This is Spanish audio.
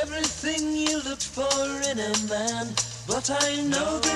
everything you look for in a man, but I know that